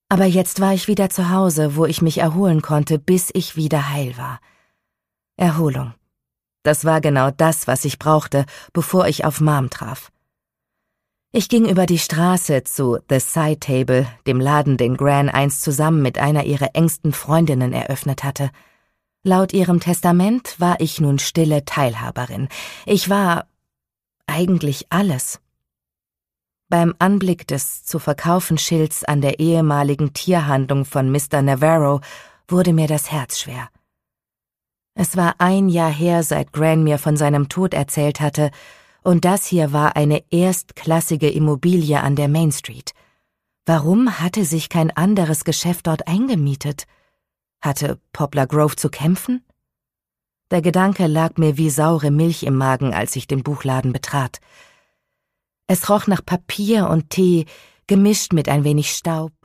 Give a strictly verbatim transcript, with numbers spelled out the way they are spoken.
Aber jetzt war ich wieder zu Hause, wo ich mich erholen konnte, bis ich wieder heil war. Erholung. Das war genau das, was ich brauchte, bevor ich auf Mom traf. Ich ging über die Straße zu The Side Table, dem Laden, den Gran einst zusammen mit einer ihrer engsten Freundinnen eröffnet hatte. Laut ihrem Testament war ich nun stille Teilhaberin. Ich war eigentlich alles. Beim Anblick des zu verkaufen Schilds an der ehemaligen Tierhandlung von Mister Navarro wurde mir das Herz schwer. Es war ein Jahr her, seit Gran mir von seinem Tod erzählt hatte, und das hier war eine erstklassige Immobilie an der Main Street. Warum hatte sich kein anderes Geschäft dort eingemietet? Hatte Poplar Grove zu kämpfen? Der Gedanke lag mir wie saure Milch im Magen, als ich den Buchladen betrat. Es roch nach Papier und Tee, gemischt mit ein wenig Staub,